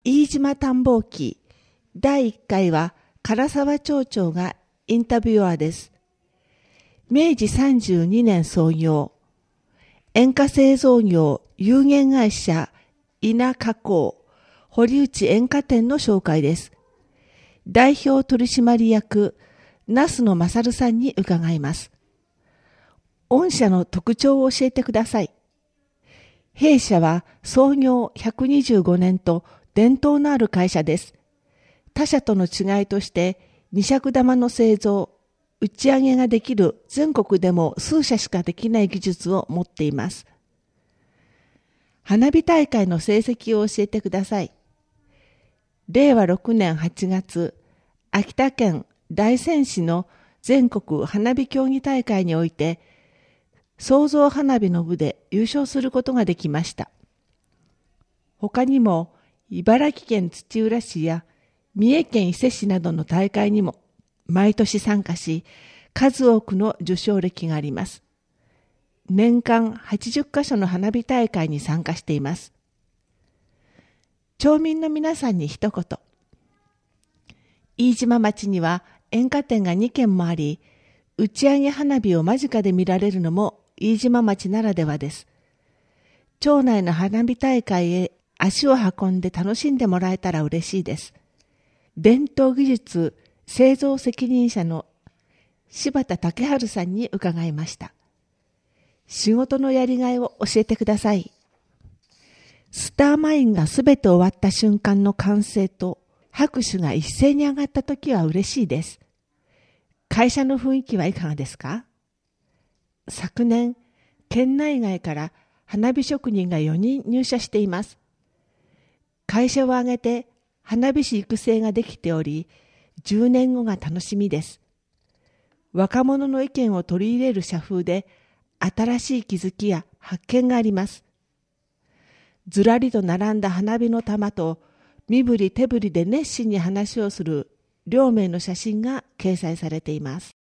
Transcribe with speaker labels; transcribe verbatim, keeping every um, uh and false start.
Speaker 1: 飯島探訪記だいいっかいは唐沢町長がインタビュアーです。めいじさんじゅうにねん創業、塩化製造業有限会社稲加工堀内塩化店の紹介です。代表取締役那須野勝さんに伺います。御社の特徴を教えてください。弊社は創業ひゃくにじゅうごねんと伝統のある会社です。他社との違いとして二尺玉の製造、打ち上げができる全国でも数社しかできない技術を持っています。花火大会の成績を教えてください。れいわろくねんはちがつ、秋田県大仙市の全国花火競技大会において、創造花火の部で優勝することができました。他にも、茨城県土浦市や三重県伊勢市などの大会にも毎年参加し、数多くの受賞歴があります。年間はちじゅっかしょの花火大会に参加しています。町民の皆さんに一言。飯島町には塩化店がにけんもあり、打ち上げ花火を間近で見られるのも飯島町ならではです。町内の花火大会へ足を運んで楽しんでもらえたら嬉しいです。伝統技術製造責任者の柴田武春さんに伺いました。仕事のやりがいを教えてください。スターマインがすべて終わった瞬間の歓声と拍手が一斉に上がったときは嬉しいです。会社の雰囲気はいかがですか？昨年、県内外から花火職人がよにん入社しています。会社を挙げて花火師育成ができており、じゅうねんごが楽しみです。若者の意見を取り入れる社風で、新しい気づきや発見があります。ずらりと並んだ花火の玉と、身振り手振りで熱心に話をする両名の写真が掲載されています。